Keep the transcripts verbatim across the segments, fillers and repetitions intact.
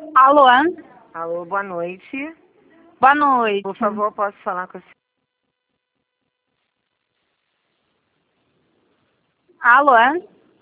Alô? Alô, boa noite. Boa noite. Por favor, posso falar com a senhora? Alô?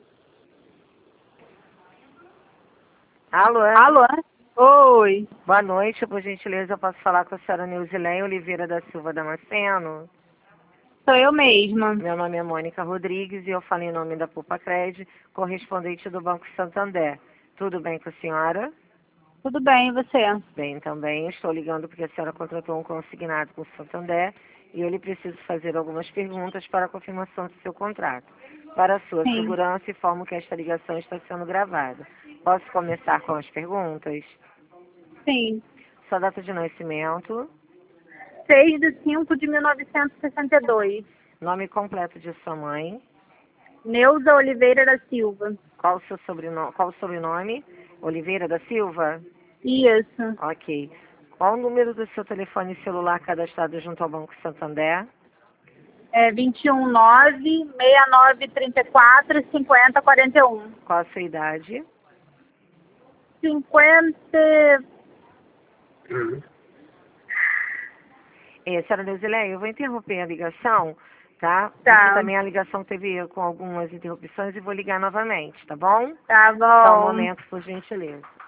Alô? Alô? Oi. Boa noite, por gentileza, eu posso falar com a senhora Neuzileia Oliveira da Silva Damasceno? Sou eu mesma. Meu nome é Mônica Rodrigues e eu falo em nome da Pupacred, correspondente do Banco Santander. Tudo bem com a senhora? Tudo bem, e você? Bem também. Estou ligando porque a senhora contratou um consignado com o Santander e ele precisa fazer algumas perguntas para a confirmação do seu contrato. Para a sua Sim. segurança, informo que esta ligação está sendo gravada. Posso começar com as perguntas? Sim. Sua data de nascimento, seis de cinco de mil novecentos e sessenta e dois. nome completo de sua mãe, Neuza Oliveira da Silva. qual o seu sobrenome, qual o sobrenome? Oliveira da Silva? Isso. Ok. Qual o número do seu telefone celular cadastrado junto ao Banco Santander? É vinte e um, nove, seis nove, trinta e quatro, cinquenta, quarenta e um. Qual a sua idade? cinquenta. É, senhora Neuzileia, eu vou interromper a ligação, tá? Tá. Porque também a ligação teve com algumas interrupções e vou ligar novamente, tá bom? Tá Só um bom. momento, por gentileza.